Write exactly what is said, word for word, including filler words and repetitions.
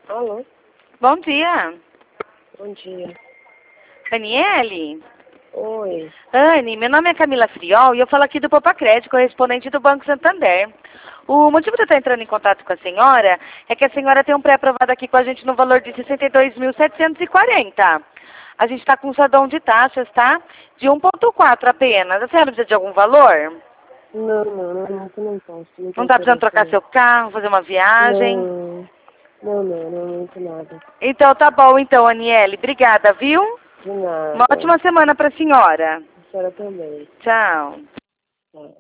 Alô? Bom dia. Bom dia. Daniele? Oi. Anne, meu nome é Camila Friol e eu falo aqui do Poupa Crédito, correspondente do Banco Santander. O motivo de eu estar entrando em contato com a senhora é que a senhora tem um pré-aprovado aqui com a gente no valor de sessenta e dois mil setecentos e quarenta. A gente está com um saldão de taxas, tá? De um vírgula quatro apenas. A senhora precisa de algum valor? Não, não, não, não, não posso. Não Não tem está precisando trocar interesse. seu carro, fazer uma viagem? Não, não, não, não, não tem nada. Então tá bom, então, Aniele. Obrigada, viu? De Uma nada. ótima semana para a senhora. A senhora também. Tchau. Tá.